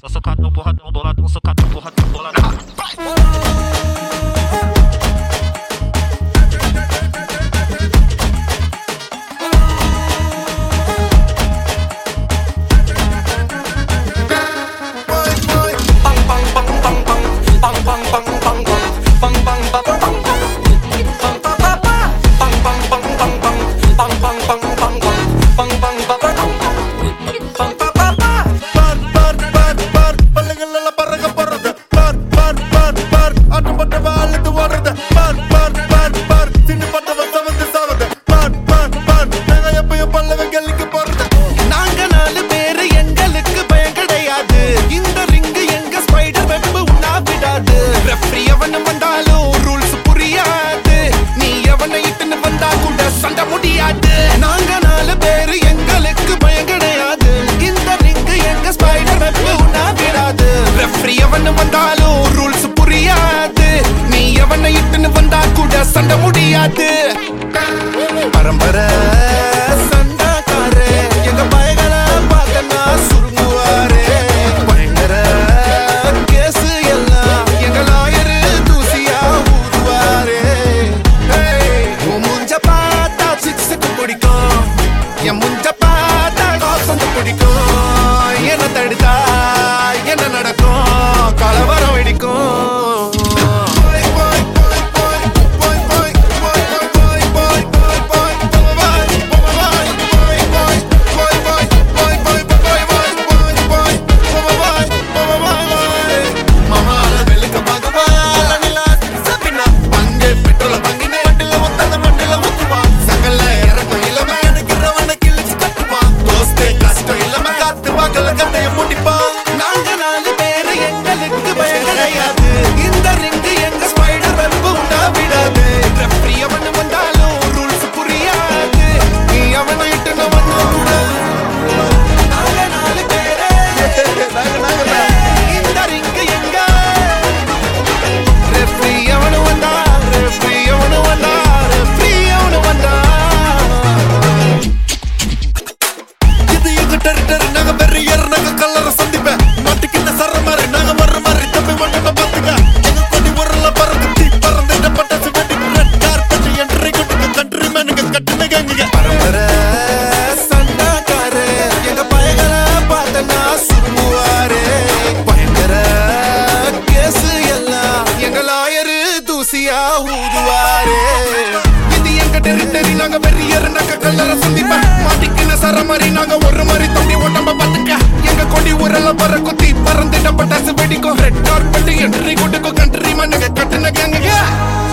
Socadão, porradão, boladão, socadão, porradão, boladão. சண்ட முடியாது பரம்பர சண்டாக்காரே எங்க பயங்கள பார்த்தனா சுருங்குவாரே பயங்கர கேஸ் எல்லாம் எங்க லாயரு தூசியா ஊதுவாரே முஞ்ச பார்த்தா சிக்ஸுக்கு பிடிக்கும் என் முஞ்ச பார்த்தா காசந்து பிடிக்கும் என்ன தடுத்தா என்ன நடக்கும் கலவரம் வெடிக்கும் நாங்க வெறியர் நாங்க கல்லற சந்திப்ப மாட்டிக்கின சரமாரி நாங்க ஒரு மாதிரி தம்பி ஓட்டம்ப பாத்துக்க எங்க கொடி ஊரல பற குத்தி பறந்துட்ட பட்டாசு வெடிக்கும் ரெட் கார்பெட் என்ட்ரி கொடுக்கும் கண்ட்ரி மண்ணுங்க கட்டுன கேங்க